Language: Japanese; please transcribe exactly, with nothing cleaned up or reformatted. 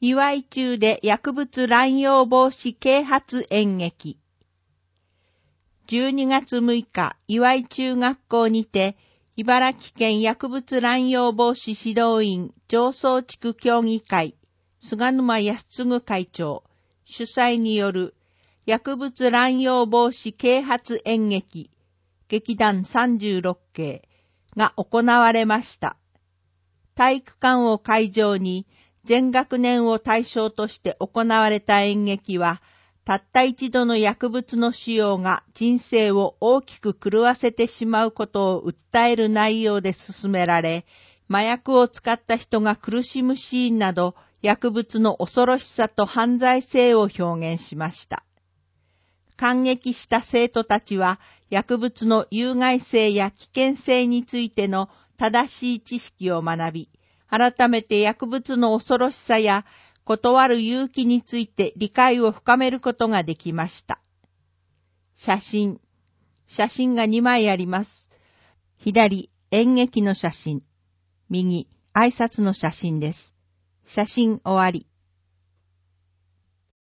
祝い中で薬物乱用防止啓発演劇。じゅうにがつむいか、祝い中学校にて、茨城県薬物乱用防止指導員上層地区協議会、菅沼康次会長、主催による薬物乱用防止啓発演劇、劇団さんじゅうろっけいが行われました。体育館を会場に、全学年を対象として行われた演劇は、たった一度の薬物の使用が人生を大きく狂わせてしまうことを訴える内容で進められ、麻薬を使った人が苦しむシーンなど、薬物の恐ろしさと犯罪性を表現しました。感激した生徒たちは、薬物の有害性や危険性についての正しい知識を学び、改めて薬物の恐ろしさや断る勇気について理解を深めることができました。写真。写真がにまいあります。左、演劇の写真。右、挨拶の写真です。写真終わり。